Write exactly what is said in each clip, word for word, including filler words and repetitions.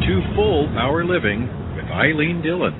to Full Power Living with Eileen Dillon.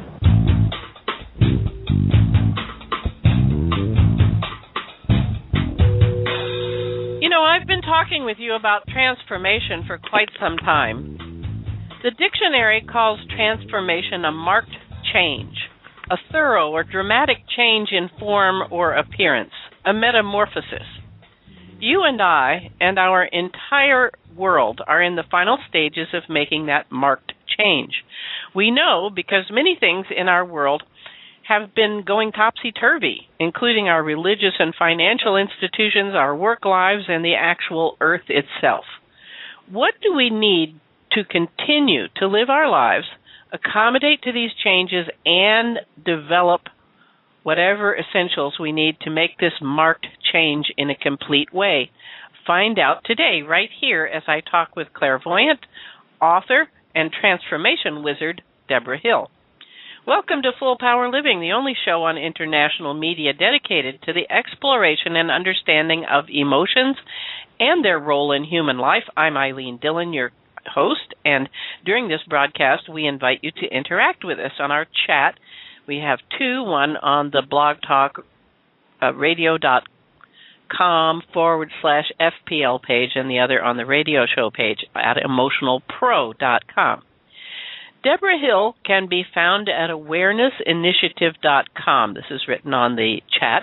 You know, I've been talking with you about transformation for quite some time. The dictionary calls transformation a marked change, a thorough or dramatic change in form or appearance, a metamorphosis. You and I and our entire world are in the final stages of making that marked change. We know because many things in our world have been going topsy-turvy, including our religious and financial institutions, our work lives, and the actual earth itself. What do we need to continue to live our lives, accommodate to these changes, and develop whatever essentials we need to make this marked change in a complete way? Find out today, right here, as I talk with clairvoyant, author, and transformation wizard, Deborah Hill. Welcome to Full Power Living, the only show on international media dedicated to the exploration and understanding of emotions and their role in human life. I'm Eileen Dillon, your host, and during this broadcast, we invite you to interact with us on our chat. We have two, one on the blog talk uh, radio.com forward slash FPL page and the other on the radio show page at emotional pro dot com. Deborah Hill can be found at awareness initiative dot com. This is written on the chat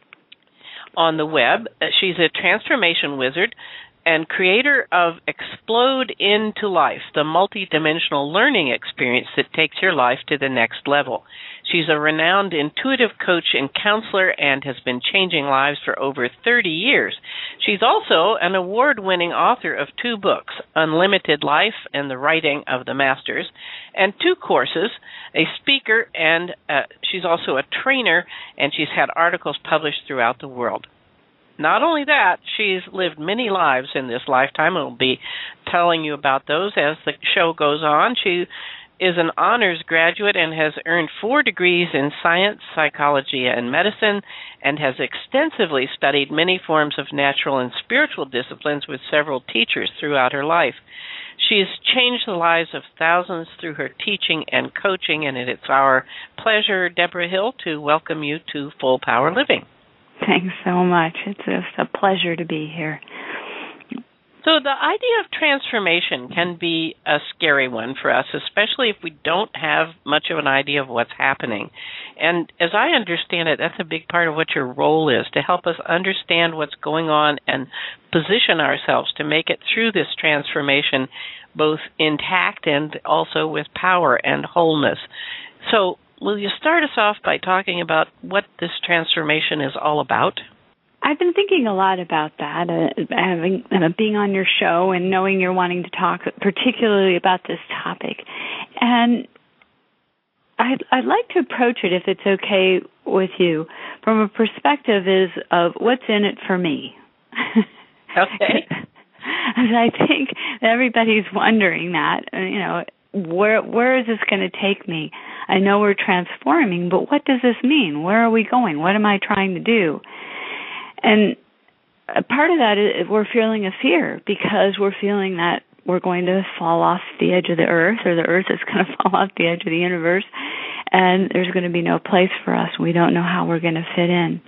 on the web. She's a transformation wizard and creator of Explode into Life, the multidimensional learning experience that takes your life to the next level. She's a renowned intuitive coach and counselor and has been changing lives for over thirty years. She's also an award-winning author of two books, Unlimited Life and the Writing of the Masters, and two courses, a speaker, and uh, she's also a trainer, and she's had articles published throughout the world. Not only that, she's lived many lives in this lifetime, and we'll be telling you about those as the show goes on. She is an honors graduate and has earned four degrees in science, psychology, and medicine, and has extensively studied many forms of natural and spiritual disciplines with several teachers throughout her life. She has changed the lives of thousands through her teaching and coaching, and it's our pleasure, Deborah Hill, to welcome you to Full Power Living. Thanks so much. It's just a pleasure to be here. So the idea of transformation can be a scary one for us, especially if we don't have much of an idea of what's happening. And as I understand it, that's a big part of what your role is, to help us understand what's going on and position ourselves to make it through this transformation, both intact and also with power and wholeness. So will you start us off by talking about what this transformation is all about? I've been thinking a lot about that, uh, having uh, being on your show and knowing you're wanting to talk particularly about this topic. And I'd, I'd like to approach it, if it's okay with you, from a perspective is of what's in it for me. Okay. As I think everybody's wondering that, you know, where where is this going to take me? I know we're transforming, but what does this mean? Where are we going? What am I trying to do? And a part of that is we're feeling a fear because we're feeling that we're going to fall off the edge of the earth, or the earth is going to fall off the edge of the universe, and there's going to be no place for us. We don't know how we're going to fit in.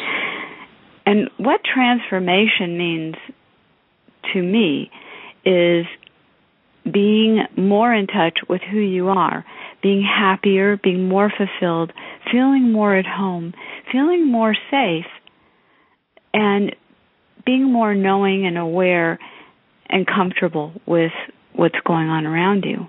And what transformation means to me is being more in touch with who you are, being happier, being more fulfilled, feeling more at home, feeling more safe, and being more knowing and aware and comfortable with what's going on around you.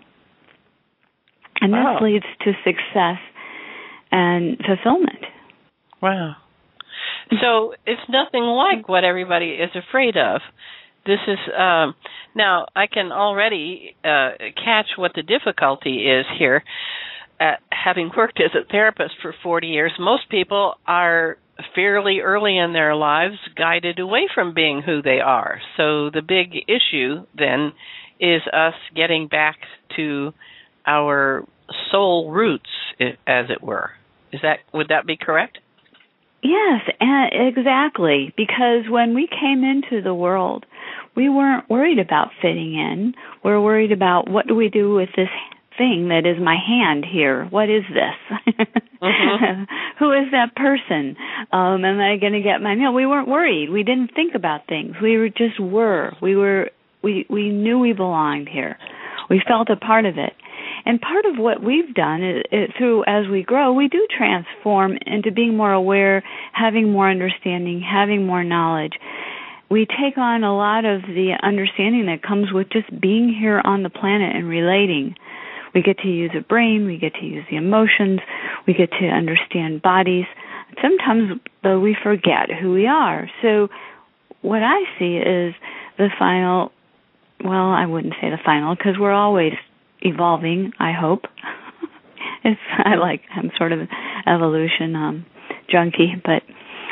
And this Wow. leads to success and fulfillment. Wow. So it's nothing like what everybody is afraid of. This is, um, now, I can already uh, catch what the difficulty is here. Uh, having worked as a therapist for forty years, most people are fairly early in their lives guided away from being who they are. So the big issue then is us getting back to our soul roots, as it were. Is that, would that be correct? Yes, exactly. Because when we came into the world, we weren't worried about fitting in. We're worried about what do we do with this thing that is my hand here. What is this? Mm-hmm. Who is that person? Um, am I going to get my meal? We weren't worried. We didn't think about things. We were just were. We were. We we knew we belonged here. We felt a part of it. And part of what we've done is, is through as we grow, we do transform into being more aware, having more understanding, having more knowledge. We take on a lot of the understanding that comes with just being here on the planet and relating. We get to use a brain, we get to use the emotions, we get to understand bodies. Sometimes, though, we forget who we are. So what I see is the final, well, I wouldn't say the final, because we're always evolving, I hope. It's I like, I'm sort of an evolution um, junkie, but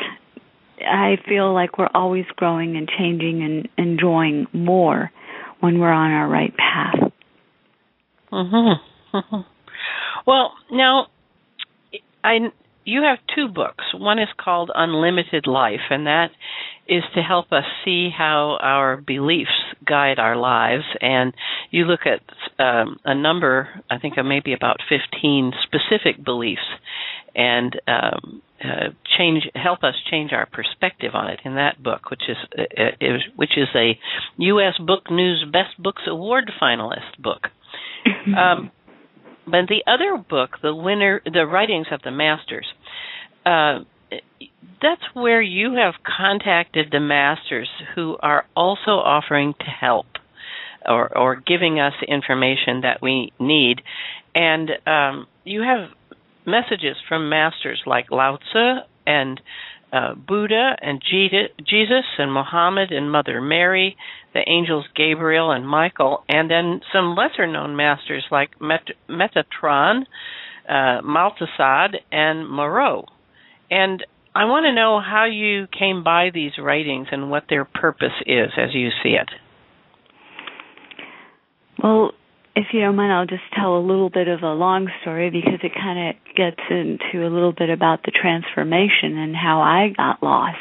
I feel like we're always growing and changing and enjoying more when we're on our right path. Mm-hmm. Mm-hmm. Well, now, I, you have two books. One is called Unlimited Life, and that is to help us see how our beliefs guide our lives. And you look at um, a number, I think of maybe about fifteen specific beliefs, and um, uh, change help us change our perspective on it in that book, which is, uh, is which is a U S Book News Best Books Award finalist book. Um, but the other book, the winner, the Writings of the Masters, uh, that's where you have contacted the masters who are also offering to help or, or giving us information that we need. And um, you have messages from masters like Lao Tzu and uh, Buddha and Jesus and Muhammad and Mother Mary, the angels Gabriel and Michael, and then some lesser-known masters like Met- Metatron, uh, Maltasad, and Moreau. And I want to know how you came by these writings and what their purpose is as you see it. Well, if you don't mind, I'll just tell a little bit of a long story because it kind of gets into a little bit about the transformation and how I got lost.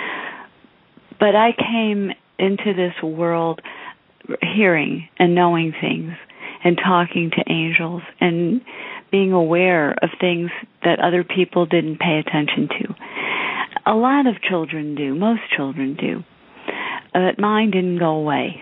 But I came into this world hearing and knowing things and talking to angels and being aware of things that other people didn't pay attention to. A lot of children do. Most children do. But mine didn't go away.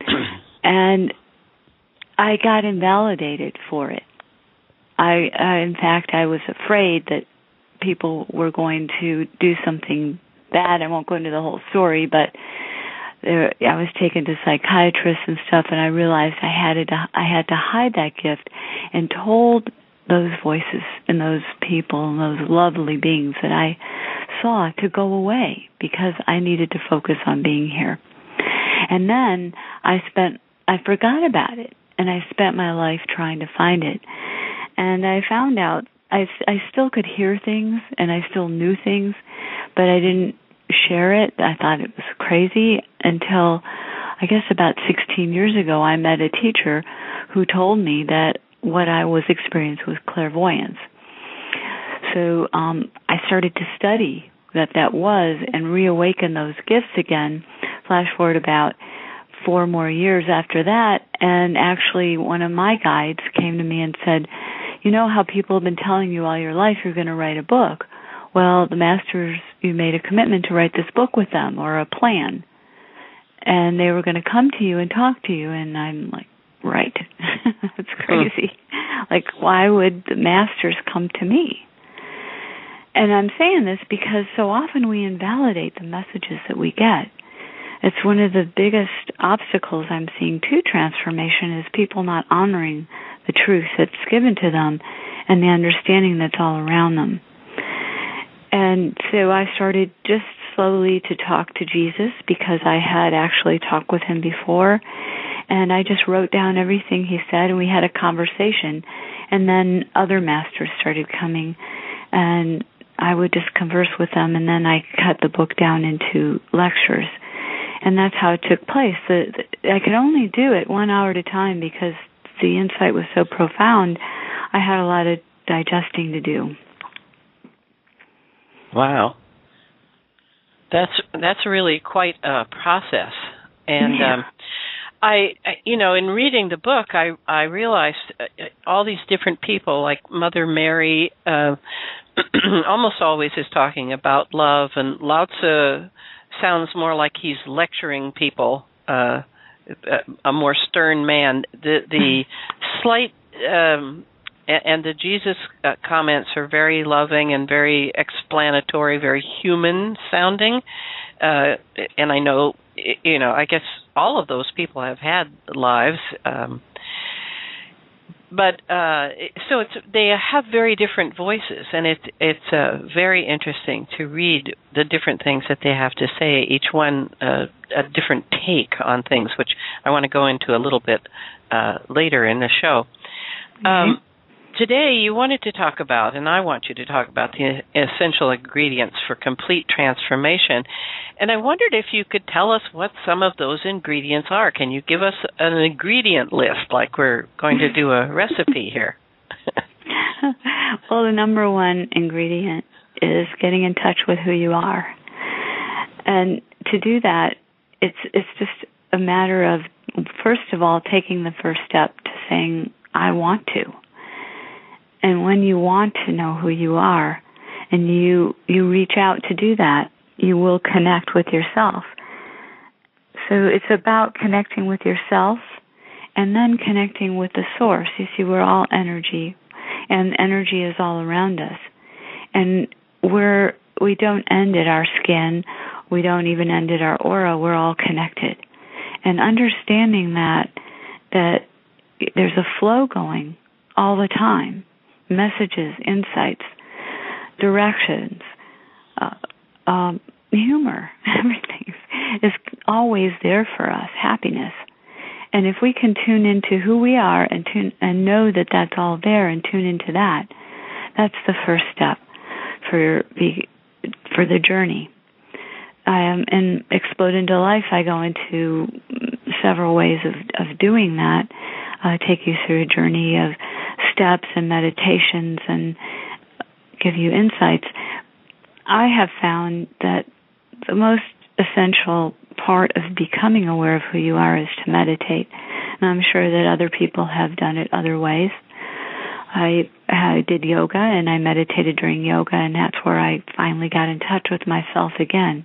And I got invalidated for it. I, I, in fact, I was afraid that people were going to do something bad. I won't go into the whole story, but there, I was taken to psychiatrists and stuff, and I realized I had to, I had to hide that gift, and told those voices and those people and those lovely beings that I saw to go away because I needed to focus on being here. And then I spent, I forgot about it, and I spent my life trying to find it. And I found out I, I still could hear things, and I still knew things, but I didn't share it. I thought it was crazy until, I guess about sixteen years ago, I met a teacher who told me that what I was experiencing was clairvoyance. So um, I started to study that that was and reawaken those gifts again. Flash forward about four more years after that, and actually one of my guides came to me and said, you know how people have been telling you all your life you're going to write a book? Well, the masters, you made a commitment to write this book with them or a plan. And they were going to come to you and talk to you. And I'm like, right. That's crazy. Like, why would the masters come to me? And I'm saying this because so often we invalidate the messages that we get. It's one of the biggest obstacles I'm seeing to transformation is people not honoring the truth that's given to them and the understanding that's all around them. And so I started just slowly to talk to Jesus because I had actually talked with him before. And I just wrote down everything he said, and we had a conversation. And then other masters started coming, and I would just converse with them, and then I cut the book down into lectures. And that's how it took place. The, the, I could only do it one hour at a time because the insight was so profound. I had a lot of digesting to do. Wow. That's that's really quite a process. And yeah. um, I, you know, in reading the book, I I realized all these different people, like Mother Mary, uh, almost always is talking about love, and Lao Tzu sounds more like he's lecturing people, uh, a more stern man. The the slight um, and the Jesus uh, comments are very loving and very explanatory, very human sounding. Uh, and I know, you know, I guess all of those people have had lives. Um, but uh, so it's they have very different voices, and it, it's uh, very interesting to read the different things that they have to say, each one uh, a different take on things, which I want to go into a little bit uh, later in the show. Mm-hmm. Um, today you wanted to talk about, and I want you to talk about, the essential ingredients for complete transformation. And I wondered if you could tell us what some of those ingredients are. Can you give us an ingredient list like we're going to do a recipe here? Well, the number one ingredient is getting in touch with who you are. And to do that, it's it's just a matter of, first of all, taking the first step to saying, I want to. And when you want to know who you are and you you reach out to do that, you will connect with yourself. So it's about connecting with yourself and then connecting with the source. You see, we're all energy, and energy is all around us. And we're, we don't end at our skin. We don't even end at our aura. We're all connected. And understanding that, that there's a flow going all the time, messages, insights, directions, uh, um, humor, everything is always there for us, happiness. And if we can tune into who we are and tune and know that that's all there and tune into that, that's the first step for the for the journey. I am in Explode into Life. I go into several ways of, of doing that. I take you through a journey of steps and meditations and give you insights. I have found that the most essential part of becoming aware of who you are is to meditate. And I'm sure that other people have done it other ways. I, I did yoga, and I meditated during yoga, and that's where I finally got in touch with myself again.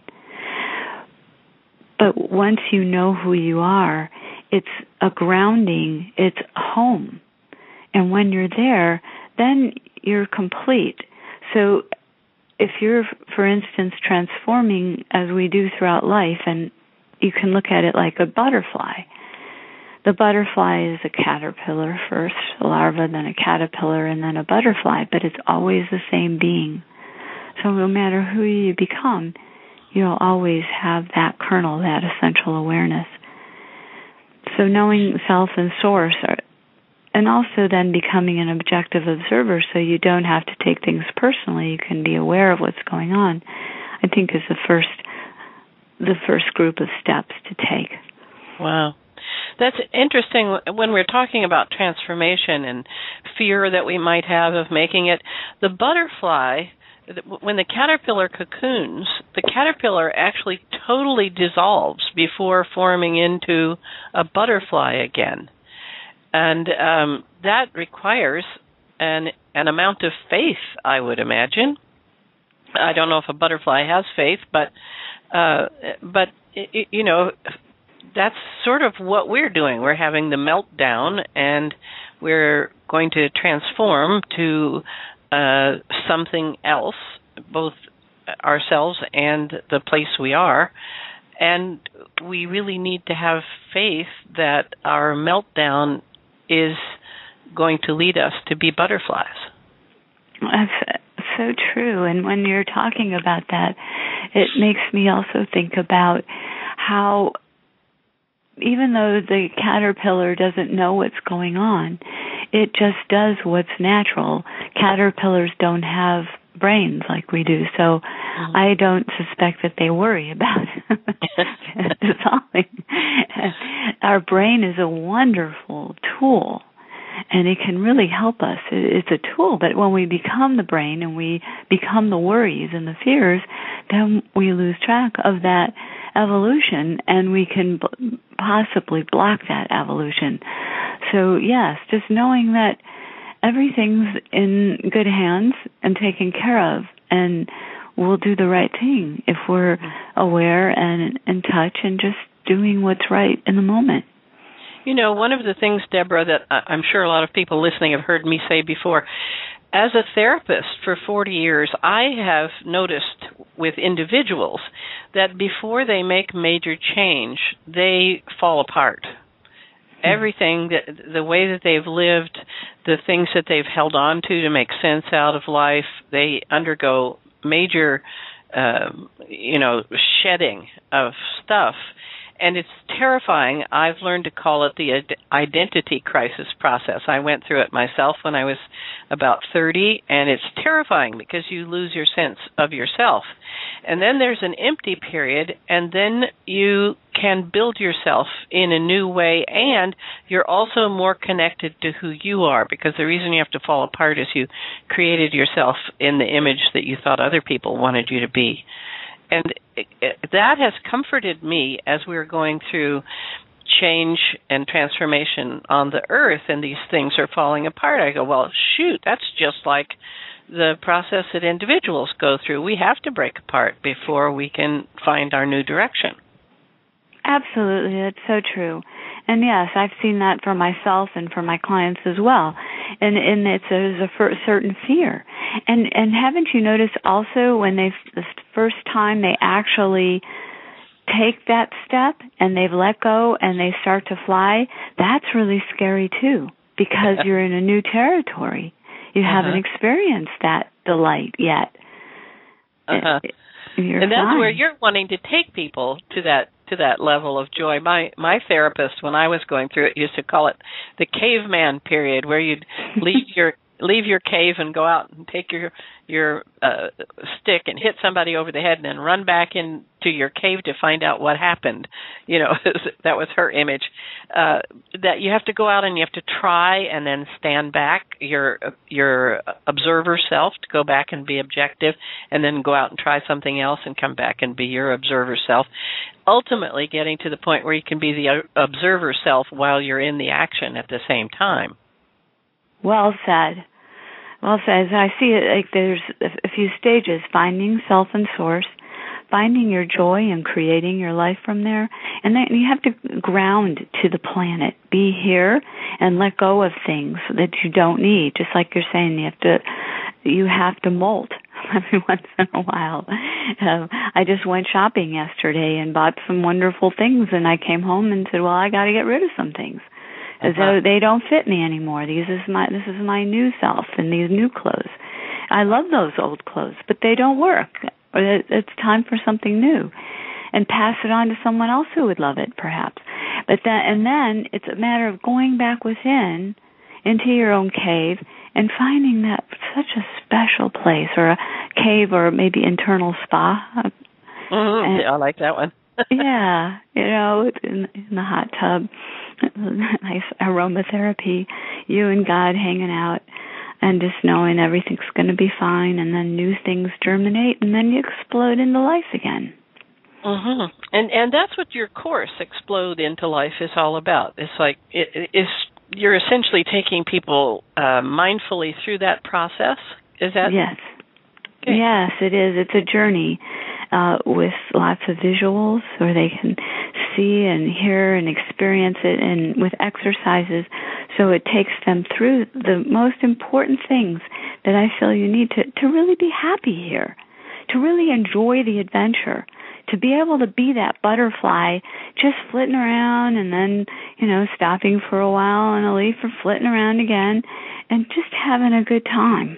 But once you know who you are, it's a grounding, it's home. And when you're there, then you're complete. So if you're, for instance, transforming as we do throughout life, and you can look at it like a butterfly. The butterfly is a caterpillar first, a larva, then a caterpillar, and then a butterfly, but it's always the same being. So no matter who you become, you'll always have that kernel, that essential awareness. So knowing self and source are, and also then becoming an objective observer so you don't have to take things personally. You can be aware of what's going on, I think is the first the first group of steps to take. Wow. That's interesting when we're talking about transformation and fear that we might have of making it. The butterfly, when the caterpillar cocoons, the caterpillar actually totally dissolves before forming into a butterfly again. And um, that requires an an amount of faith, I would imagine. I don't know if a butterfly has faith, but uh, but it, you know, that's sort of what we're doing. We're having the meltdown, and we're going to transform to uh, something else, both ourselves and the place we are. And we really need to have faith that our meltdown is going to lead us to be butterflies. That's so true. And when you're talking about that, it makes me also think about how even though the caterpillar doesn't know what's going on, it just does what's natural. Caterpillars don't have brains like we do, so mm-hmm. I don't suspect that they worry about dissolving. Our brain is a wonderful tool, and it can really help us. It's a tool, but when we become the brain and we become the worries and the fears, then we lose track of that evolution, and we can b- possibly block that evolution. So yes, just knowing that everything's in good hands and taken care of, and we'll do the right thing if we're aware and in touch and just doing what's right in the moment. You know, one of the things, Deborah, that I'm sure a lot of people listening have heard me say before, as a therapist for forty years, I have noticed with individuals that before they make major change, they fall apart. Everything, that the way that they've lived, the things that they've held on to to make sense out of life, they undergo major, uh, you know, shedding of stuff. And it's terrifying. I've learned to call it the identity crisis process. I went through it myself when I was about thirty, and it's terrifying because you lose your sense of yourself. And then there's an empty period, and then you can build yourself in a new way, and you're also more connected to who you are, because the reason you have to fall apart is you created yourself in the image that you thought other people wanted you to be. And it, it, that has comforted me as we're going through change and transformation on the earth, and these things are falling apart. I go, well, shoot, that's just like the process that individuals go through. We have to break apart before we can find our new direction. Absolutely, that's so true. And yes, I've seen that for myself and for my clients as well. And and it's a, there's a certain fear. And and haven't you noticed also when they the first time they actually take that step and they've let go and they start to fly, that's really scary too, because you're in a new territory. You uh-huh. haven't experienced that delight yet. Uh-huh. You're and that's fine. where you're wanting to take people to that to that level of joy. My my therapist, when I was going through it, used to call it the caveman period, where you'd leave your leave your cave and go out and take your your uh, stick and hit somebody over the head and then run back into your cave to find out what happened. You know, that was her image. Uh, that you have to go out and you have to try and then stand back, your your observer self, to go back and be objective, and then go out and try something else and come back and be your observer self. Ultimately getting to the point where you can be the observer self while you're in the action at the same time. Well said. Well said. I see it like there's a few stages: finding self and source, finding your joy and creating your life from there, and then you have to ground to the planet. Be here and let go of things that you don't need. Just like you're saying, you have to you have to molt every once in a while. Uh, I just went shopping yesterday and bought some wonderful things, and I came home and said, "Well, I got to get rid of some things." As though they don't fit me anymore. These is my this is my new self and these new clothes. I love those old clothes, but they don't work. It's time for something new, and pass it on to someone else who would love it, perhaps. But then and then it's a matter of going back within, into your own cave, and finding that such a special place, or a cave, or maybe internal spa. Mm-hmm. And, I like that one. Yeah, you know, in, in the hot tub. Nice aromatherapy, you and God hanging out, and just knowing everything's going to be fine, and then new things germinate, and then you explode into life again. Mm-hmm. And and that's what your course, Explode into Life, is all about. It's like it, it's you're essentially taking people uh, mindfully through that process. Is that yes? Okay. Yes, it is. It's a journey uh, with lots of visuals, where they can see and hear and experience it, and with exercises, so it takes them through the most important things that I feel you need to, to really be happy here, to really enjoy the adventure, to be able to be that butterfly just flitting around and then, you know, stopping for a while on a leaf or flitting around again and just having a good time.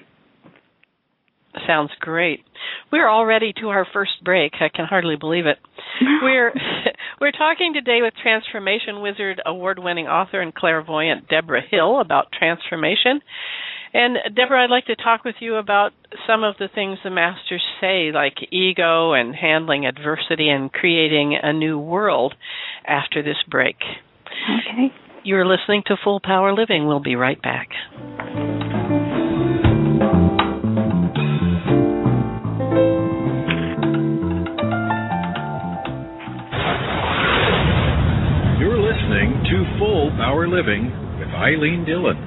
Sounds great. We're already to our first break. I can hardly believe it. We're we're talking today with Transformation Wizard award-winning author and clairvoyant Deborah Hill about transformation. And Deborah, I'd like to talk with you about some of the things the masters say, like ego and handling adversity and creating a new world after this break. Okay. You're listening to Full Power Living. We'll be right back. Power Living with Eileen Dillon.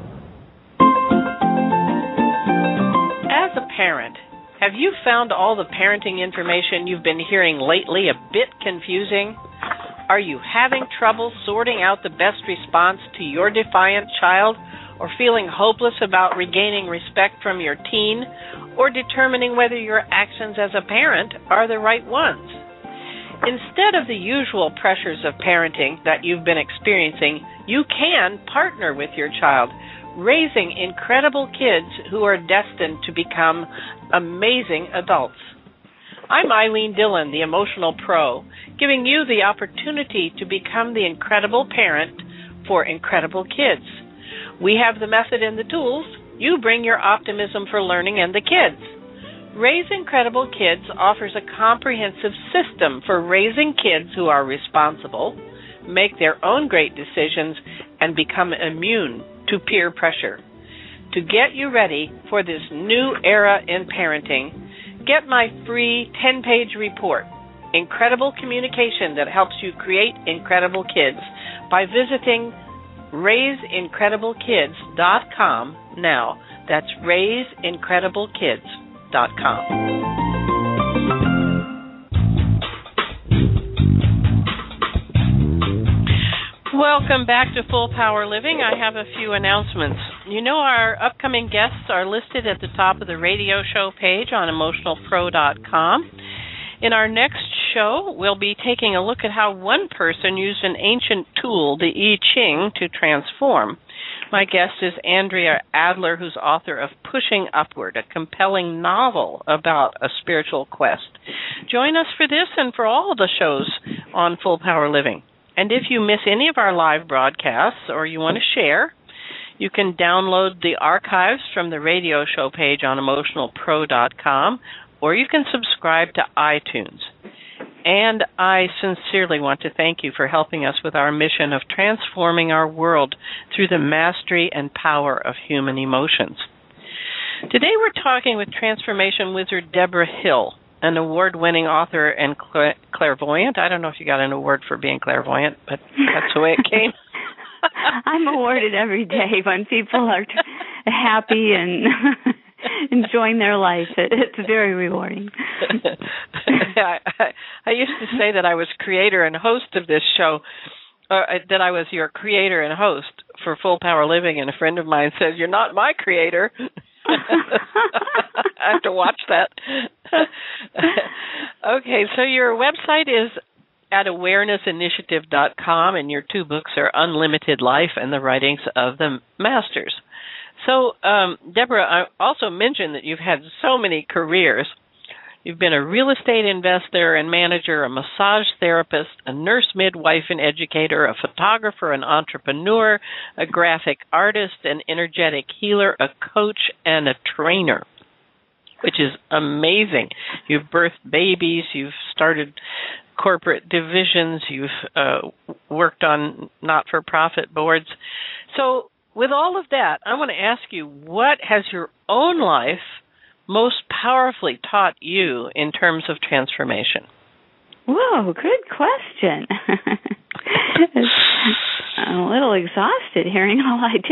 As a parent, have you found all the parenting information you've been hearing lately a bit confusing? Are you having trouble sorting out the best response to your defiant child, or feeling hopeless about regaining respect from your teen, or determining whether your actions as a parent are the right ones? Instead of the usual pressures of parenting that you've been experiencing, you can partner with your child, raising incredible kids who are destined to become amazing adults. I'm Eileen Dillon, the Emotional Pro, giving you the opportunity to become the incredible parent for incredible kids. We have the method and the tools. You bring your optimism for learning and the kids. Raise Incredible Kids offers a comprehensive system for raising kids who are responsible, make their own great decisions, and become immune to peer pressure. To get you ready for this new era in parenting, get my free ten-page report, Incredible Communication that helps you create incredible kids, by visiting raise incredible kids dot com now. That's raise incredible kids dot com. Welcome back to Full Power Living. I have a few announcements. You know, our upcoming guests are listed at the top of the radio show page on emotional pro dot com. In our next show, we'll be taking a look at how one person used an ancient tool, the I Ching, to transform. My guest is Andrea Adler, who's author of Pushing Upward, a compelling novel about a spiritual quest. Join us for this and for all the shows on Full Power Living. And if you miss any of our live broadcasts or you want to share, you can download the archives from the radio show page on emotional pro dot com, or you can subscribe to iTunes. And I sincerely want to thank you for helping us with our mission of transforming our world through the mastery and power of human emotions. Today we're talking with transformation wizard Deborah Hill, an award-winning author and cla- clairvoyant. I don't know if you got an award for being clairvoyant, but that's the way it came. I'm awarded every day when people are t- happy and enjoying their life. It, it's very rewarding. I, I, I used to say that I was creator and host of this show, uh, that I was your creator and host for Full Power Living, and a friend of mine says, "You're not my creator." I have to watch that. Okay, so your website is at awareness initiative dot com, and your two books are Unlimited Life and the Writings of the Masters. So, um, Deborah, I also mentioned that you've had so many careers. You've been a real estate investor and manager, a massage therapist, a nurse midwife and educator, a photographer, an entrepreneur, a graphic artist, an energetic healer, a coach, and a trainer, which is amazing. You've birthed babies, you've started corporate divisions, you've uh, worked on not-for-profit boards. So, with all of that, I want to ask you, what has your own life most powerfully taught you in terms of transformation? Whoa, good question. I'm a little exhausted hearing all I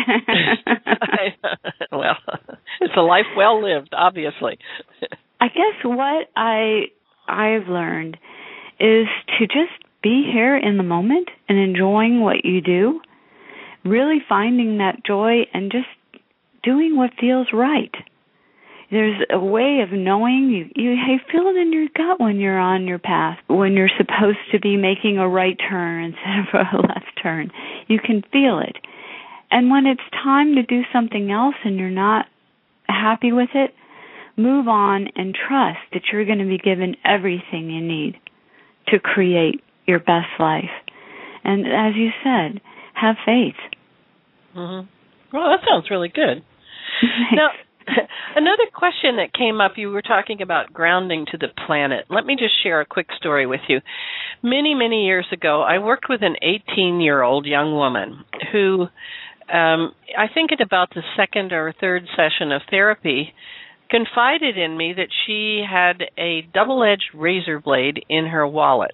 did. Well, it's a life well lived, obviously. I guess what I I've learned is to just be here in the moment and enjoying what you do, really finding that joy and just doing what feels right. There's a way of knowing, you, you, you feel it in your gut when you're on your path, when you're supposed to be making a right turn instead of a left turn. You can feel it. And when it's time to do something else and you're not happy with it, move on and trust that you're going to be given everything you need to create your best life. And as you said, have faith. Mm-hmm. Well, that sounds really good. Now, another question that came up, you were talking about grounding to the planet. Let me just share a quick story with you. Many, many years ago, I worked with an eighteen-year-old young woman who, um, I think at about the second or third session of therapy, confided in me that she had a double-edged razor blade in her wallet,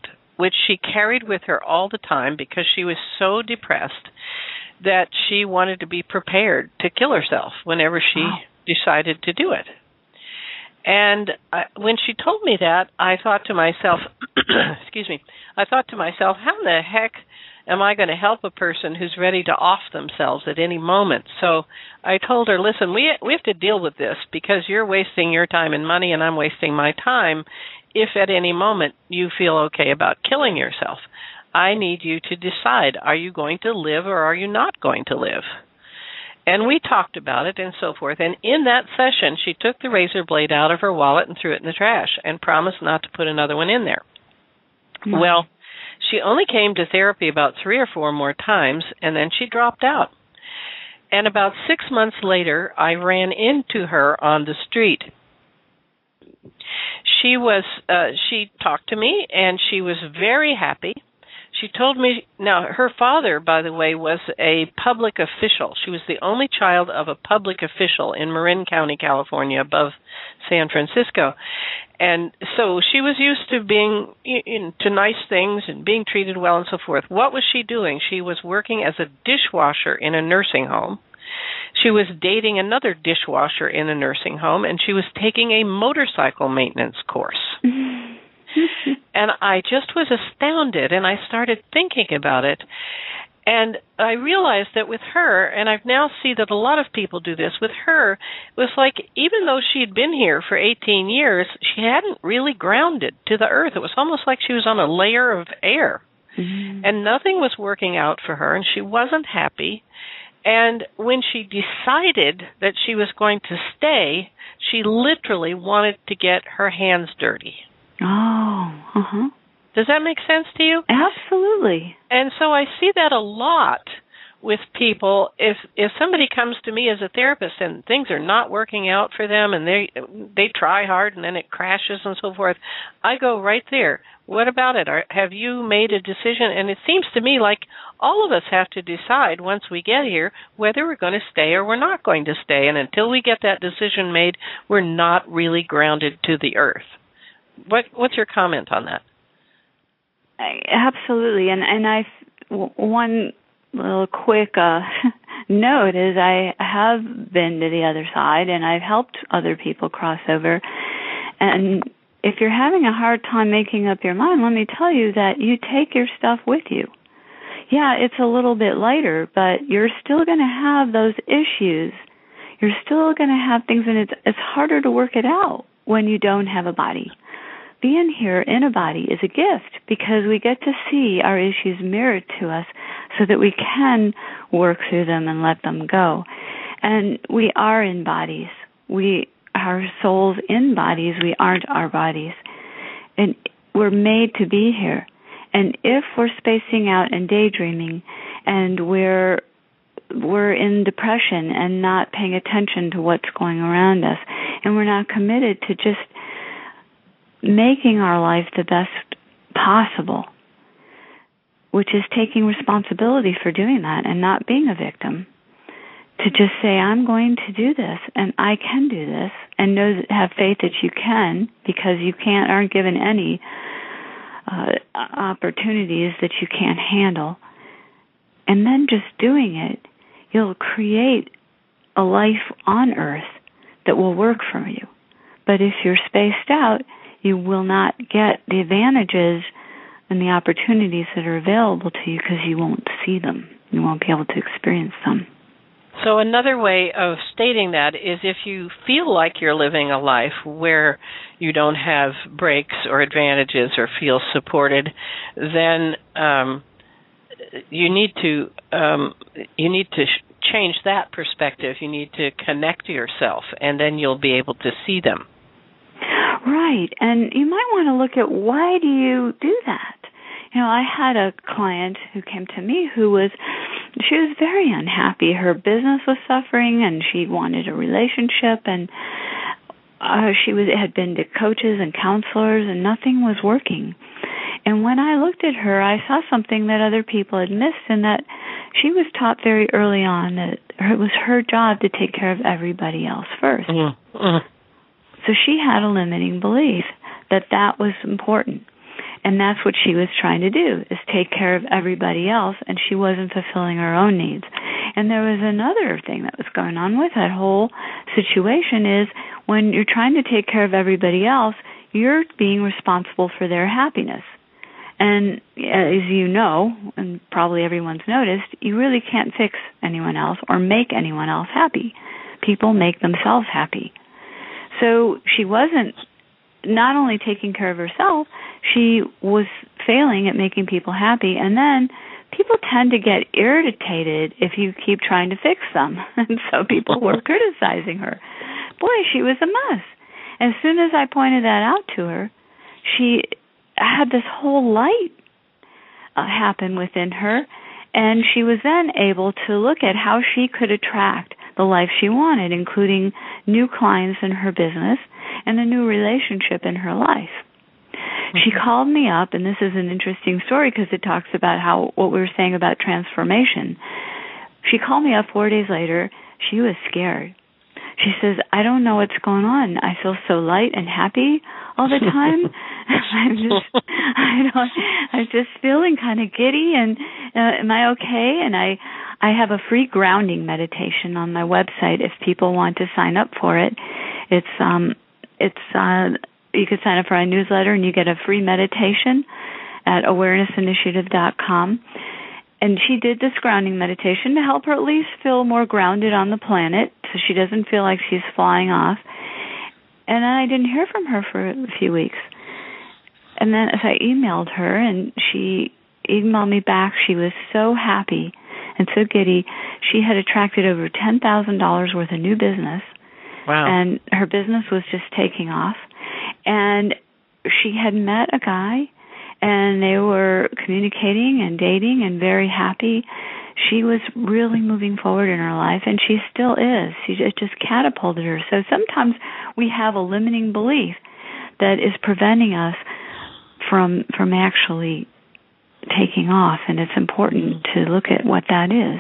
which she carried with her all the time because she was so depressed that she wanted to be prepared to kill herself whenever she wow. decided to do it. And I, when she told me that, I thought to myself, excuse me, I thought to myself, how in the heck am I going to help a person who's ready to off themselves at any moment? So I told her, listen, we we have to deal with this because you're wasting your time and money and I'm wasting my time if at any moment you feel okay about killing yourself. I need you to decide, are you going to live or are you not going to live? And we talked about it and so forth. And in that session, she took the razor blade out of her wallet and threw it in the trash and promised not to put another one in there. Mm-hmm. Well, she only came to therapy about three or four more times, and then she dropped out. And about six months later, I ran into her on the street. She was, uh, she talked to me, and she was very happy. She told me, now her father, by the way, was a public official. She was the only child of a public official in Marin County, California, above San Francisco. And so she was used to being into nice things and being treated well and so forth. What was she doing? She was working as a dishwasher in a nursing home. She was dating another dishwasher in a nursing home, and she was taking a motorcycle maintenance course. And I just was astounded, and I started thinking about it. And I realized that with her, and I now see that a lot of people do this, with her, it was like even though she had been here for eighteen years, she hadn't really grounded to the earth. It was almost like she was on a layer of air. Mm-hmm. And nothing was working out for her, and she wasn't happy. And when she decided that she was going to stay, she literally wanted to get her hands dirty. Oh, uh-huh. Does that make sense to you? Absolutely. And so I see that a lot with people. If if somebody comes to me as a therapist and things are not working out for them and they they try hard and then it crashes and so forth, I go right there. What about it? Are, have you made a decision? And it seems to me like all of us have to decide once we get here whether we're going to stay or we're not going to stay. And until we get that decision made, we're not really grounded to the earth. What what's your comment on that? Absolutely, and and I one little quick uh, note is I have been to the other side, and I've helped other people cross over. And if you're having a hard time making up your mind, let me tell you that you take your stuff with you. Yeah, it's a little bit lighter, but you're still going to have those issues. You're still going to have things, and it's it's harder to work it out when you don't have a body. Being here in a body is a gift because we get to see our issues mirrored to us so that we can work through them and let them go. And we are in bodies. We are souls in bodies. We aren't our bodies. And we're made to be here. And if we're spacing out and daydreaming and we're we're in depression and not paying attention to what's going around us, and we're not committed to just making our life the best possible, which is taking responsibility for doing that and not being a victim. To just say, I'm going to do this, and I can do this, and know that, have faith that you can, because you can't aren't given any uh, opportunities that you can't handle. And then just doing it, you'll create a life on Earth that will work for you. But if you're spaced out, you will not get the advantages and the opportunities that are available to you because you won't see them. You won't be able to experience them. So another way of stating that is if you feel like you're living a life where you don't have breaks or advantages or feel supported, then um, you need to um, you need to sh- change that perspective. You need to connect to yourself, and then you'll be able to see them. Right, and you might want to look at why do you do that? You know, I had a client who came to me who was, she was very unhappy. Her business was suffering, and she wanted a relationship, and uh, she was had been to coaches and counselors, and nothing was working. And when I looked at her, I saw something that other people had missed, and that she was taught very early on that it was her job to take care of everybody else first. Mm-hmm. Mm-hmm. So she had a limiting belief that that was important. And that's what she was trying to do, is take care of everybody else, and she wasn't fulfilling her own needs. And there was another thing that was going on with that whole situation is when you're trying to take care of everybody else, you're being responsible for their happiness. And as you know, and probably everyone's noticed, you really can't fix anyone else or make anyone else happy. People make themselves happy. So she wasn't not only taking care of herself, she was failing at making people happy. And then people tend to get irritated if you keep trying to fix them. And so people were criticizing her. Boy, she was a mess. As soon as I pointed that out to her, she had this whole light uh, happen within her, and she was then able to look at how she could attract the life she wanted, including new clients in her business and a new relationship in her life. Mm-hmm. She called me up, and this is an interesting story because it talks about how what we were saying about transformation. She called me up four days later. She was scared. She says, I don't know what's going on. I feel so light and happy all the time. I'm just, I don't, I'm just feeling kind of giddy. And uh, am I okay? And I, I have a free grounding meditation on my website if people want to sign up for it. It's, um, it's, uh, you can sign up for our newsletter and you get a free meditation at awareness initiative dot com. And she did this grounding meditation to help her at least feel more grounded on the planet so she doesn't feel like she's flying off. And then I didn't hear from her for a few weeks. And then as I emailed her, and she emailed me back, she was so happy and so giddy. She had attracted over ten thousand dollars worth of new business. Wow. And her business was just taking off. And she had met a guy, and they were communicating and dating and very happy. She was really moving forward in her life, and she still is. She just, just catapulted her. So sometimes we have a limiting belief that is preventing us from from actually taking off, and it's important to look at what that is.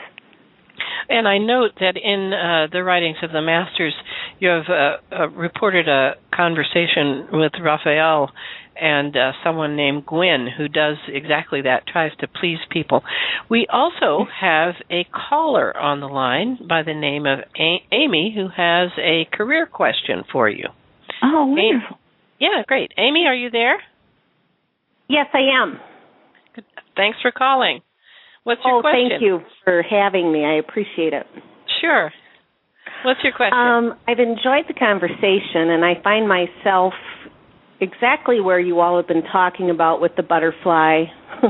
And I note that in uh, the writings of the Masters, you have uh, uh, reported a conversation with Raphael and uh, someone named Gwen who does exactly that, tries to please people. We also have a caller on the line by the name of a- Amy who has a career question for you. Oh, wonderful. A- yeah, great. Amy, are you there? Yes, I am. Good. Thanks for calling. What's your oh, question? Thank you for having me. I appreciate it. Sure. What's your question? Um, I've enjoyed the conversation, and I find myself exactly where you all have been talking about with the butterfly.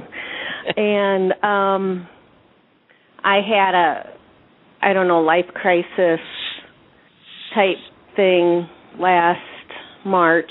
and um, I had a, I don't know, life crisis type thing last March.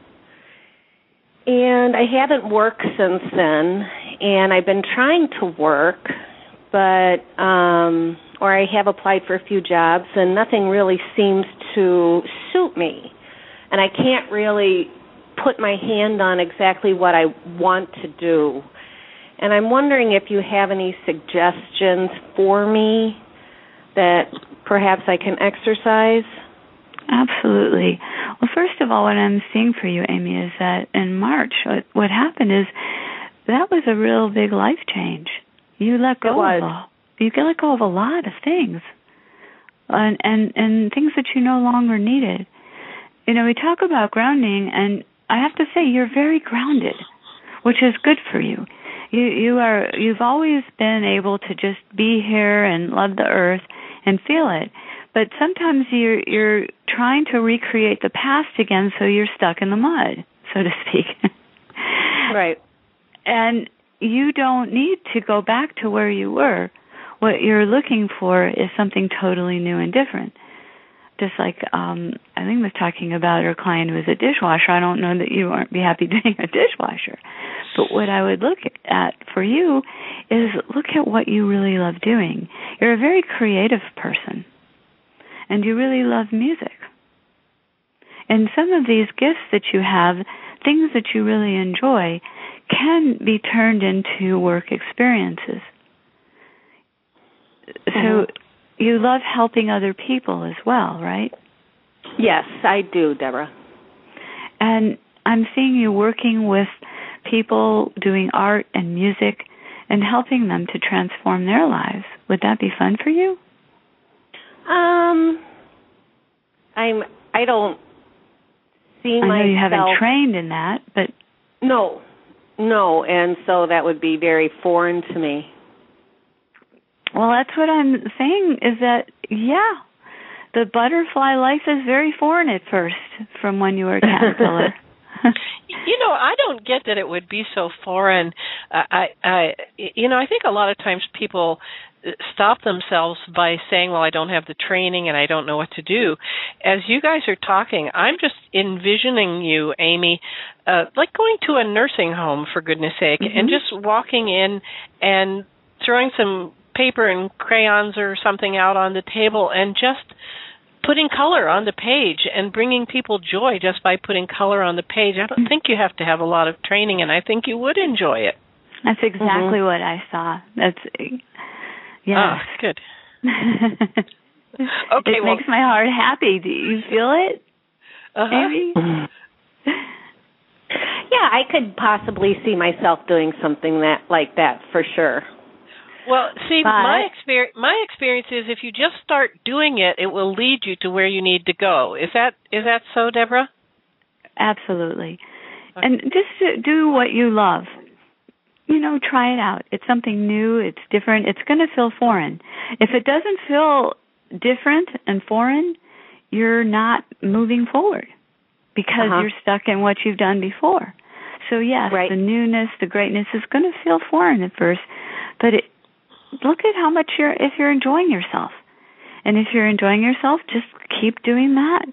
And I haven't worked since then, and I've been trying to work, but, um, or I have applied for a few jobs, and nothing really seems to suit me. And I can't really put my hand on exactly what I want to do. And I'm wondering if you have any suggestions for me that perhaps I can exercise. Absolutely. Well, first of all, what I'm seeing for you, Amy, is that in March, what, what happened is that was a real big life change. You let go of a, you let go of a lot of things, and, and and things that you no longer needed. You know, we talk about grounding, and I have to say you're very grounded, which is good for you. You you are you've always been able to just be here and love the earth and feel it. But sometimes you're you're trying to recreate the past again, so you're stuck in the mud, so to speak. Right. And you don't need to go back to where you were. What you're looking for is something totally new and different. Just like um, Eileen was talking about her client who was a dishwasher. I don't know that you won't be happy doing a dishwasher. But what I would look at for you is look at what you really love doing. You're a very creative person, and you really love music. And some of these gifts that you have, things that you really enjoy, can be turned into work experiences. Mm-hmm. So you love helping other people as well, right? Yes, I do, Deborah. And I'm seeing you working with people doing art and music and helping them to transform their lives. Would that be fun for you? Um, I'm. I don't see I know myself. you haven't trained in that, but no, no, and so that would be very foreign to me. Well, that's what I'm saying. Is that yeah, the butterfly life is very foreign at first from when you were a caterpillar. You know, I don't get that it would be so foreign. Uh, I, I, you know, I think a lot of times people stop themselves by saying, well, I don't have the training and I don't know what to do. As you guys are talking, I'm just envisioning you, Amy, uh, like going to a nursing home, for goodness sake, mm-hmm. and just walking in and throwing some paper and crayons or something out on the table and just putting color on the page and bringing people joy just by putting color on the page. I don't think you have to have a lot of training, and I think you would enjoy it. That's exactly mm-hmm. what I saw. That's yes. Ah, good. Okay, it well, makes my heart happy. Do you feel it, uh-huh. Amy? Yeah, I could possibly see myself doing something that like that for sure. Well, see, but, my experience my experience is if you just start doing it, it will lead you to where you need to go. Is that is that so, Deborah? Absolutely. Okay. And just do what you love. You know, try it out. It's something new. It's different. It's going to feel foreign. If it doesn't feel different and foreign, you're not moving forward because uh-huh. you're stuck in what you've done before. So, yes, right. the newness, the greatness is going to feel foreign at first, but it look at how much you're, if you're enjoying yourself. And if you're enjoying yourself, just keep doing that.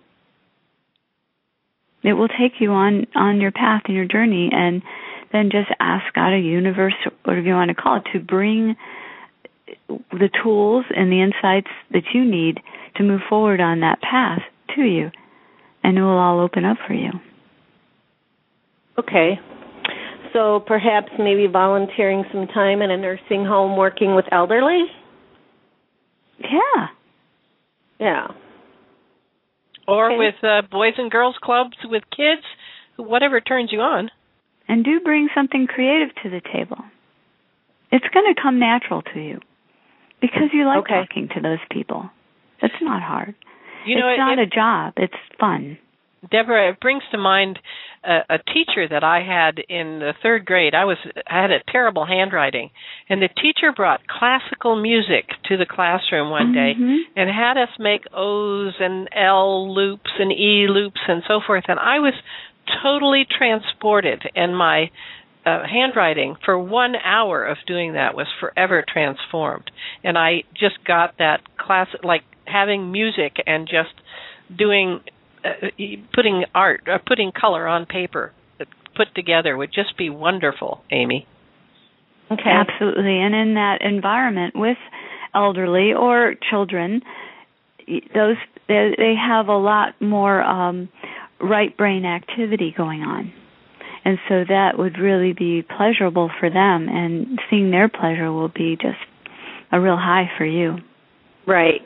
It will take you on, on your path and your journey, and then just ask God, a universe, whatever you want to call it, to bring the tools and the insights that you need to move forward on that path to you. And it will all open up for you. Okay. So perhaps maybe volunteering some time in a nursing home working with elderly? Yeah. Yeah. Or okay. with uh, boys and girls clubs with kids, whatever turns you on. And do bring something creative to the table. It's going to come natural to you because you like okay. talking to those people. It's not hard. You know, it's it, not it, a job. It's fun. Deborah, it brings to mind a, a teacher that I had in the third grade. I was I had a terrible handwriting, and the teacher brought classical music to the classroom one day mm-hmm. and had us make O's and L loops and E loops and so forth, and I was totally transported, and my uh, handwriting for one hour of doing that was forever transformed. And I just got that class, like having music and just doing Uh, putting art, uh, putting color on paper put together would just be wonderful, Amy. Okay. Absolutely. And in that environment with elderly or children, those they, they have a lot more um, right brain activity going on. And so that would really be pleasurable for them, and seeing their pleasure will be just a real high for you. Right.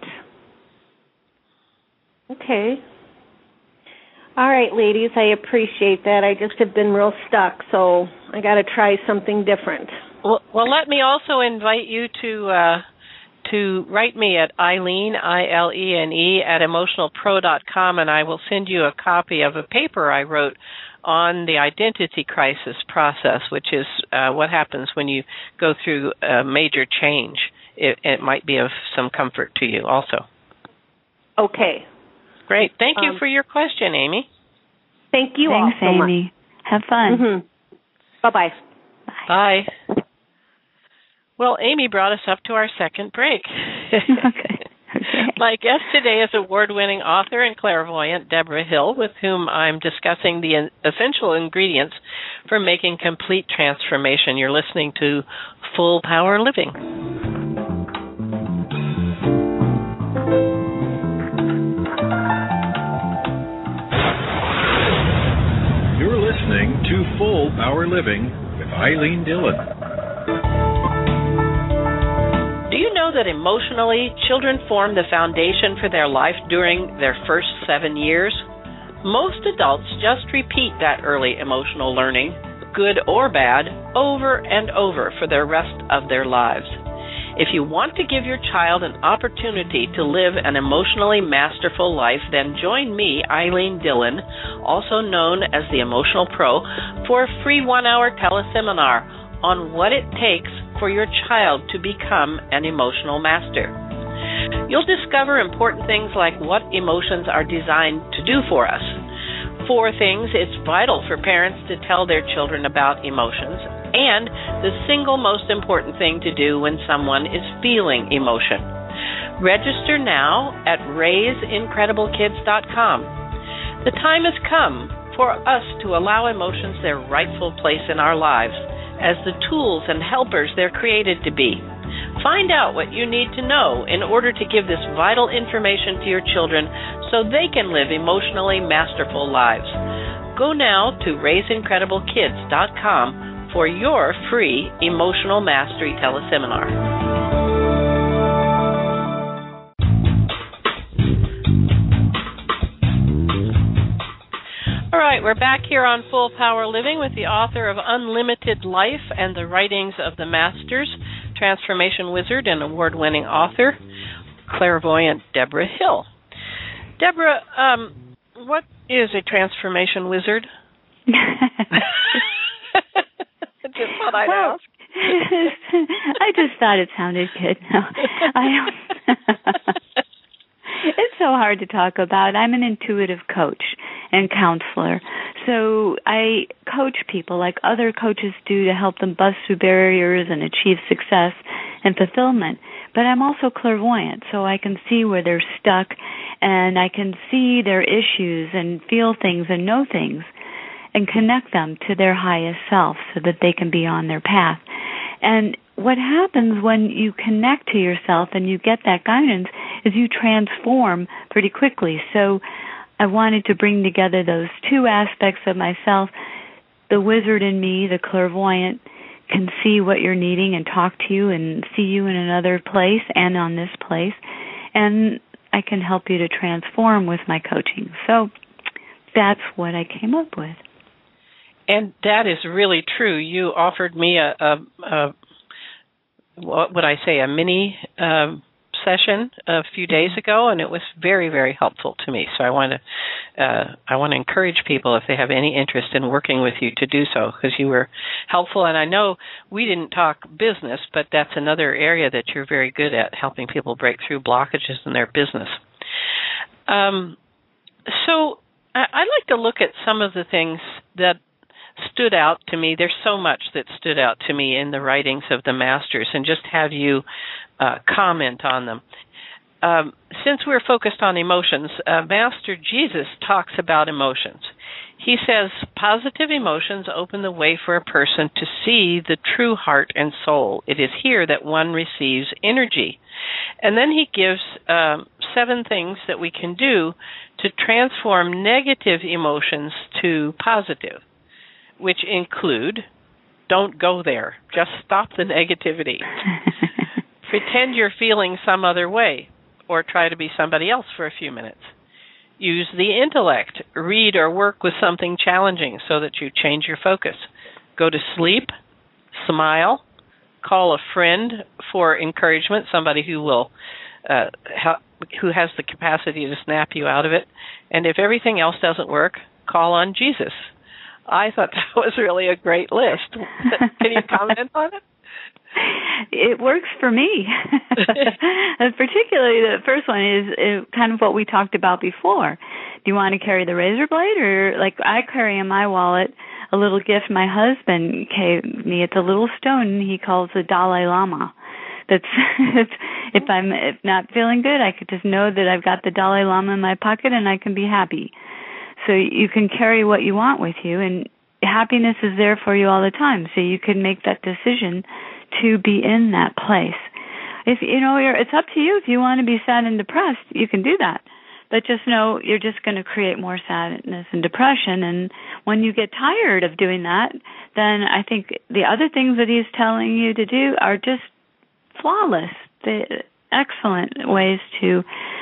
Okay. All right, ladies, I appreciate that. I just have been real stuck, so I got to try something different. Well, well, let me also invite you to uh, to write me at Eileen, I L E N E, at emotional pro dot com, and I will send you a copy of a paper I wrote on the identity crisis process, which is uh, what happens when you go through a major change. It, it might be of some comfort to you also. Okay. Great. Thank you um, for your question, Amy. Thank you Thanks, all so Amy. much. Have fun. Mm-hmm. Bye-bye. Bye. Bye. Well, Amy brought us up to our second break. Okay. Okay. My guest today is award-winning author and clairvoyant Deborah Hill, with whom I'm discussing the essential ingredients for making complete transformation. You're listening to Full Power Living. You're listening to Full Power Living with Eileen Dillon. Do you know that emotionally, children form the foundation for their life during their first seven years? Most adults just repeat that early emotional learning. good or bad, over and over for the rest of their lives. If you want to give your child an opportunity to live an emotionally masterful life, then join me, Eileen Dillon, also known as the Emotional Pro, for a free one-hour teleseminar on what it takes for your child to become an emotional master. You'll discover important things like what emotions are designed to do for us. Four things it's vital for parents to tell their children about emotions, and the single most important thing to do when someone is feeling emotion. Register now at raise incredible kids dot com. The time has come for us to allow emotions their rightful place in our lives as the tools and helpers they're created to be. Find out what you need to know in order to give this vital information to your children so they can live emotionally masterful lives. Go now to raise incredible kids dot com for your free Emotional Mastery teleseminar. All right, we're back here on Full Power Living with the author of Unlimited Life and the Writings of the Masters, Transformation Wizard and award-winning author, clairvoyant Deborah Hill. Deborah, um, what is a transformation wizard? Just thought I'd well, ask. I just thought it sounded good. No, I, it's so hard to talk about. I'm an intuitive coach and counselor. So I coach people like other coaches do to help them bust through barriers and achieve success and fulfillment. But I'm also clairvoyant, so I can see where they're stuck, and I can see their issues and feel things and know things and connect them to their highest self so that they can be on their path. And what happens when you connect to yourself and you get that guidance is you transform pretty quickly. So I wanted to bring together those two aspects of myself. The wizard in me, the clairvoyant, can see what you're needing and talk to you and see you in another place and on this place. And I can help you to transform with my coaching. So that's what I came up with. And that is really true. You offered me a, a, a what would I say, a mini um, session a few days ago, and it was very, very helpful to me. So I want to uh, I want to encourage people, if they have any interest in working with you, to do so, because you were helpful. And I know we didn't talk business, but that's another area that you're very good at, helping people break through blockages in their business. Um, so I, I'd like to look at some of the things that stood out to me. There's so much that stood out to me in the writings of the Masters, and just have you uh, comment on them. Um, since we're focused on emotions, uh, Master Jesus talks about emotions. He says, positive emotions open the way for a person to see the true heart and soul. It is here that one receives energy. And then he gives um, seven things that we can do to transform negative emotions to positive, which include, don't go there. Just stop the negativity. Pretend you're feeling some other way, or try to be somebody else for a few minutes. Use the intellect. Read or work with something challenging so that you change your focus. Go to sleep. Smile. Call a friend for encouragement, somebody who will uh, help, who has the capacity to snap you out of it. And if everything else doesn't work, call on Jesus. I thought that was really a great list. Can you comment on it? It works for me. Particularly the first one is, is kind of what we talked about before. Do you want to carry the razor blade? Or, like, I carry in my wallet a little gift my husband gave me. It's a little stone he calls the Dalai Lama. That's if I'm if not feeling good, I could just know that I've got the Dalai Lama in my pocket and I can be happy. So you can carry what you want with you, and happiness is there for you all the time. So you can make that decision to be in that place. If you know, you're, it's up to you. If you want to be sad and depressed, you can do that. But just know you're just going to create more sadness and depression. And when you get tired of doing that, then I think the other things that he's telling you to do are just flawless. They're excellent ways to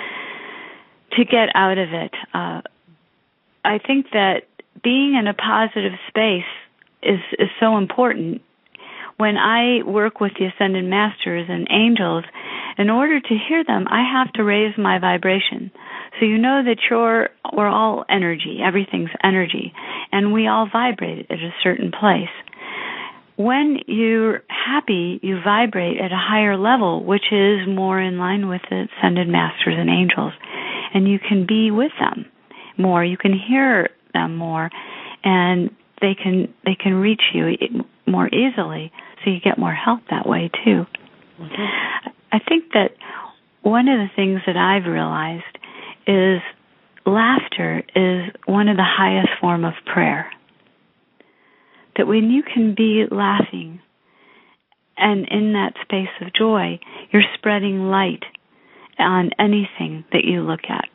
to get out of it. Uh, I think that being in a positive space is, is so important. When I work with the Ascended Masters and angels, in order to hear them, I have to raise my vibration. So you know that you're, we're all energy, everything's energy, and we all vibrate at a certain place. When you're happy, you vibrate at a higher level, which is more in line with the Ascended Masters and angels, and you can be with them more, you can hear them more, and they can they can reach you more easily, so you get more help that way too. Mm-hmm. I think that one of the things that I've realized is laughter is one of the highest form of prayer. That when you can be laughing and in that space of joy, you're spreading light on anything that you look at.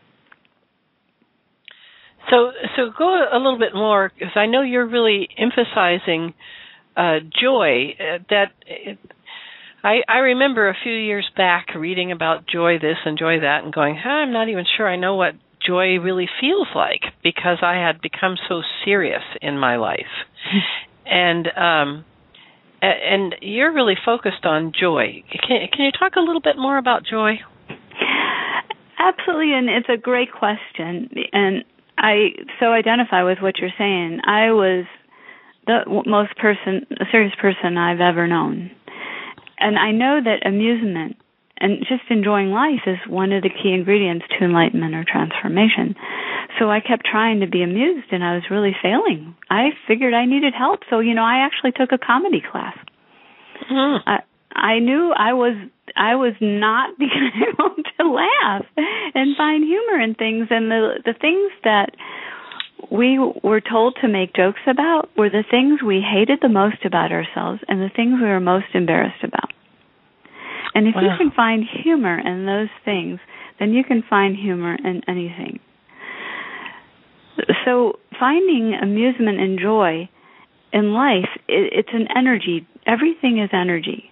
So, so go a little bit more, because I know you're really emphasizing uh, joy. Uh, that it, I, I remember a few years back reading about joy this and joy that, and going, huh, I'm not even sure I know what joy really feels like, because I had become so serious in my life. and um, and you're really focused on joy. Can, can you talk a little bit more about joy? Absolutely, and it's a great question, and I so identify with what you're saying. I was the most person, serious person I've ever known. And I know that amusement and just enjoying life is one of the key ingredients to enlightenment or transformation. So I kept trying to be amused, and I was really failing. I figured I needed help, so, you know, I actually took a comedy class. Mm. I, I knew I was I was not being able to laugh and find humor in things, and the the things that we were told to make jokes about were the things we hated the most about ourselves and the things we were most embarrassed about. And if wow. you can find humor in those things, then you can find humor in anything. So finding amusement and joy in life, it, it's an energy. Everything is energy.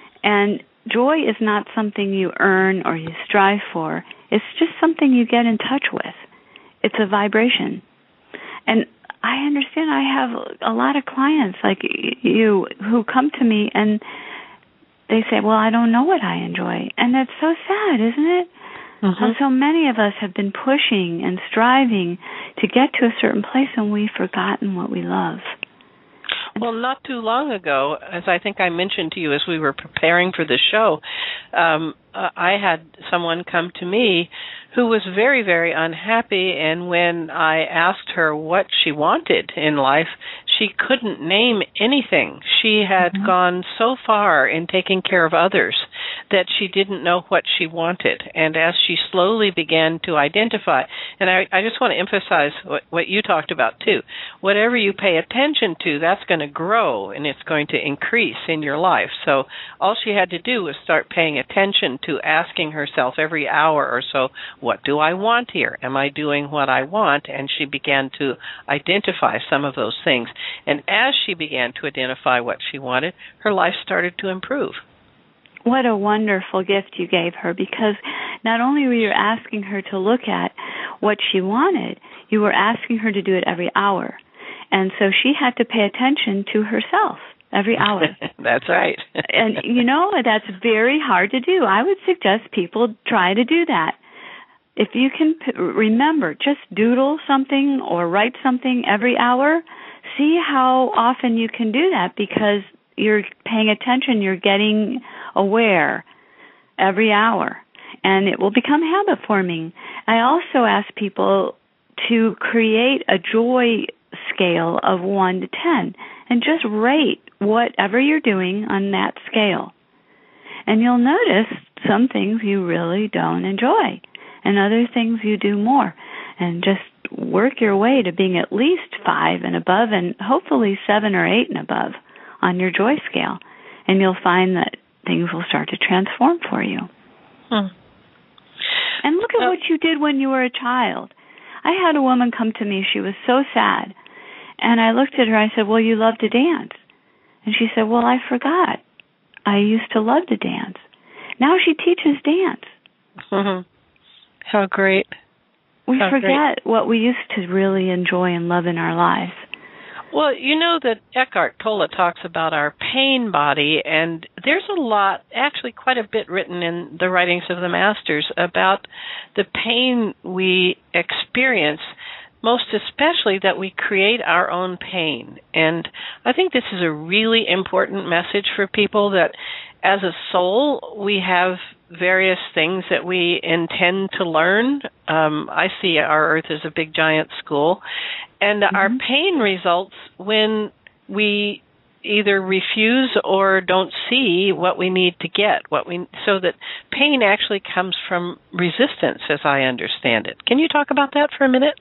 And joy is not something you earn or you strive for. It's just something you get in touch with. It's a vibration. And I understand I have a lot of clients like you who come to me and they say, well, I don't know what I enjoy. And that's so sad, isn't it? Mm-hmm. How so many of us have been pushing and striving to get to a certain place, and we've forgotten what we love. Well, not too long ago, as I think I mentioned to you as we were preparing for the show, um, uh, I had someone come to me who was very, very unhappy, and when I asked her what she wanted in life, she couldn't name anything. She had mm-hmm. gone so far in taking care of others that she didn't know what she wanted. And as she slowly began to identify, and I, I just want to emphasize what, what you talked about too, whatever you pay attention to, that's going to grow and it's going to increase in your life. So all she had to do was start paying attention to asking herself every hour or so, what do I want here? Am I doing what I want? And she began to identify some of those things. And as she began to identify what she wanted, her life started to improve. What a wonderful gift you gave her, because not only were you asking her to look at what she wanted, you were asking her to do it every hour. And so she had to pay attention to herself every hour. That's right. And, you know, that's very hard to do. I would suggest people try to do that. If you can p- remember, just doodle something or write something every hour, see how often you can do that, because you're paying attention, you're getting aware every hour, and it will become habit forming. I also ask people to create a joy scale of one to ten and just rate whatever you're doing on that scale. And you'll notice some things you really don't enjoy and other things you do more, and just work your way to being at least five and above, and hopefully seven or eight and above on your joy scale, and you'll find that things will start to transform for you. Hmm. And look at uh, what you did when you were a child. I had a woman come to me, she was so sad, and I looked at her, I said, well, you love to dance. And she said, well, I forgot. I used to love to dance. Now she teaches dance. Mm-hmm. How great. We How forget great. what we used to really enjoy and love in our lives. Well, you know that Eckhart Tolle talks about our pain body, and there's a lot, actually quite a bit written in the writings of the Masters about the pain we experience, most especially that we create our own pain. And I think this is a really important message for people, that as a soul, we have various things that we intend to learn. Um, I see our Earth as a big giant school, and mm-hmm. our pain results when we either refuse or don't see what we need to get. What we so that pain actually comes from resistance, as I understand it. Can you talk about that for a minute?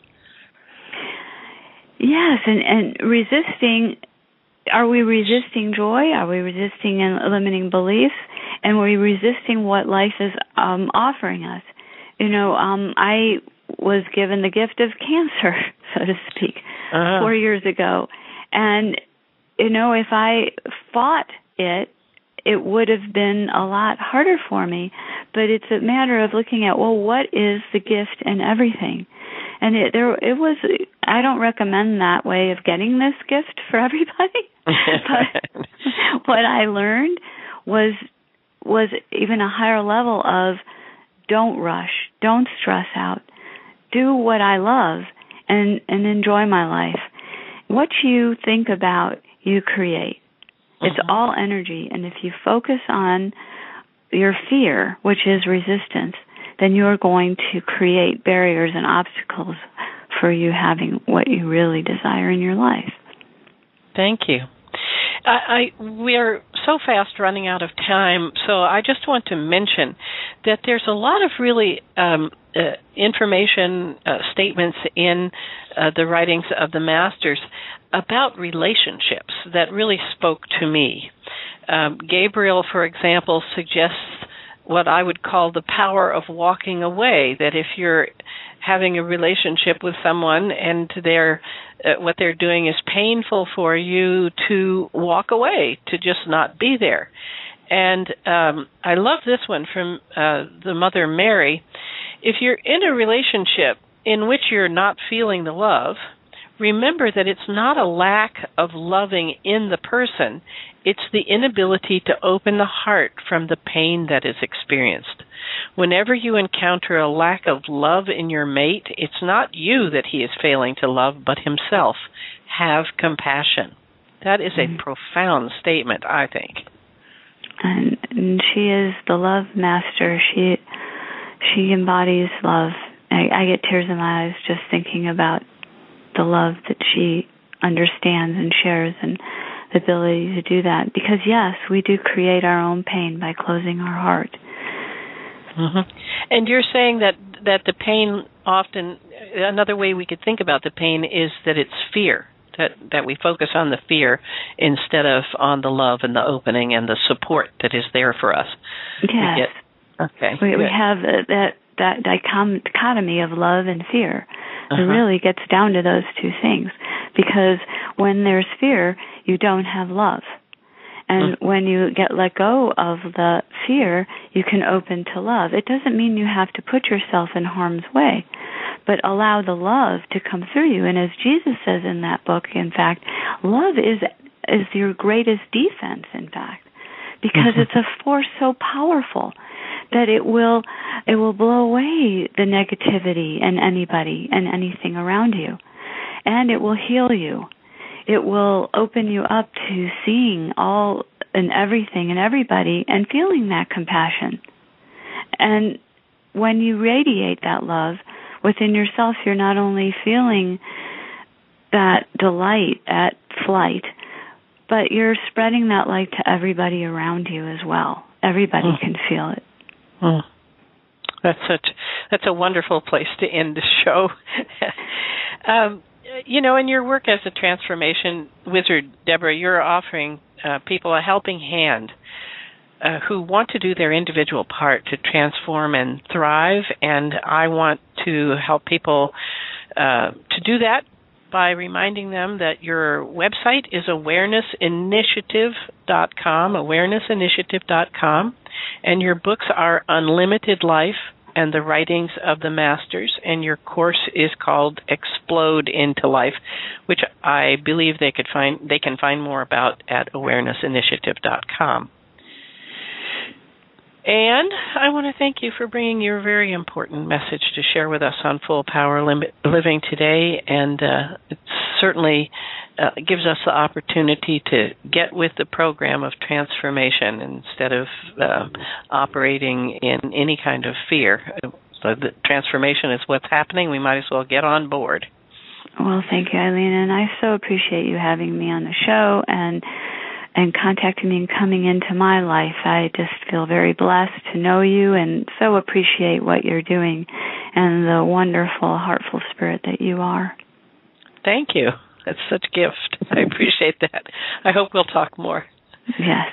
Yes, and, and resisting. Are we resisting joy? Are we resisting and limiting beliefs? And are we resisting what life is um, offering us? You know, um, I was given the gift of cancer, so to speak, uh-huh. four years ago. And, you know, if I fought it, it would have been a lot harder for me. But it's a matter of looking at, well, what is the gift in everything? And it, there, it was. I don't recommend that way of getting this gift for everybody. But what I learned was was even a higher level of don't rush, don't stress out, do what I love, and and enjoy my life. What you think about, you create. It's uh-huh. all energy, and if you focus on your fear, which is resistance, then you're going to create barriers and obstacles for you having what you really desire in your life. Thank you. I, I we are so fast running out of time, so I just want to mention that there's a lot of really um, uh, information uh, statements in uh, the writings of the Masters about relationships that really spoke to me. Um, Gabriel, for example, suggests what I would call the power of walking away, that if you're having a relationship with someone and they're uh, what they're doing is painful for you, to walk away, to just not be there. And um, I love this one from uh, the Mother Mary. If you're in a relationship in which you're not feeling the love, remember that it's not a lack of loving in the person, it's the inability to open the heart from the pain that is experienced. Whenever you encounter a lack of love in your mate, it's not you that he is failing to love, but himself. Have compassion. That is a mm-hmm. profound statement, I think. And, and she is the love master. She she embodies love. I, I get tears in my eyes just thinking about the love that she understands and shares, and the ability to do that. Because, yes, we do create our own pain by closing our heart. Mm-hmm. And you're saying that, that the pain often, another way we could think about the pain is that it's fear, that, that we focus on the fear instead of on the love and the opening and the support that is there for us. Yes. We get, okay. We, we have uh, that, that dichotomy of love and fear. It uh-huh. really gets down to those two things, because when there's fear, you don't have love. And mm. when you get let go of the fear, you can open to love. It doesn't mean you have to put yourself in harm's way, but allow the love to come through you. And as Jesus says in that book, in fact, love is is your greatest defense, in fact, because mm-hmm. it's a force so powerful that it will it will blow away the negativity in anybody and anything around you. And it will heal you. It will open you up to seeing all and everything and everybody and feeling that compassion. And when you radiate that love within yourself, you're not only feeling that delight at flight, but you're spreading that light to everybody around you as well. Everybody mm. can feel it. Mm. That's such that's a wonderful place to end the show. um, you know, in your work as a transformation wizard, Deborah, you're offering uh, people a helping hand uh, who want to do their individual part to transform and thrive. And I want to help people uh, to do that by reminding them that your website is awareness initiative dot com, awareness initiative dot com, and your books are Unlimited Life, and the writings of the Masters, and your course is called Explode into Life, which I believe they could find they can find more about at awareness initiative dot com. And I want to thank you for bringing your very important message to share with us on Full Power Living today, and uh, it certainly uh, gives us the opportunity to get with the program of transformation instead of uh, operating in any kind of fear. So the transformation is what's happening. We might as well get on board. Well, thank you, Eileen, and I so appreciate you having me on the show and and contacting me and coming into my life. I just feel very blessed to know you and so appreciate what you're doing and the wonderful, heartful spirit that you are. Thank you. That's such a gift. I appreciate that. I hope we'll talk more. Yes.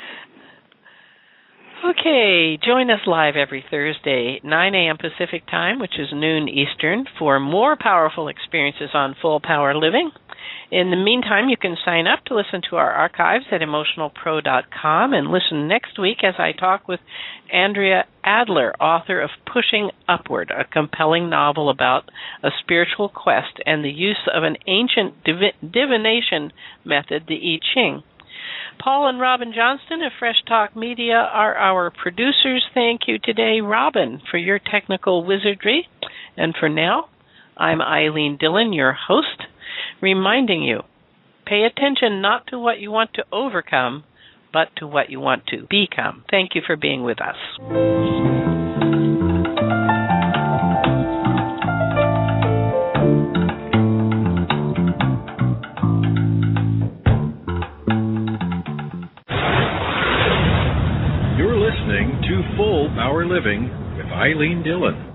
Okay, join us live every Thursday, nine a.m. Pacific Time, which is noon Eastern, for more powerful experiences on Full Power Living. In the meantime, you can sign up to listen to our archives at emotional pro dot com and listen next week as I talk with Andrea Adler, author of Pushing Upward, a compelling novel about a spiritual quest and the use of an ancient divi- divination method, the I Ching. Paul and Robin Johnston of Fresh Talk Media are our producers. Thank you today, Robin, for your technical wizardry. And for now, I'm Eileen Dillon, your host, reminding you, pay attention not to what you want to overcome, but to what you want to become. Thank you for being with us. You're listening to Full Power Living with Eileen Dillon.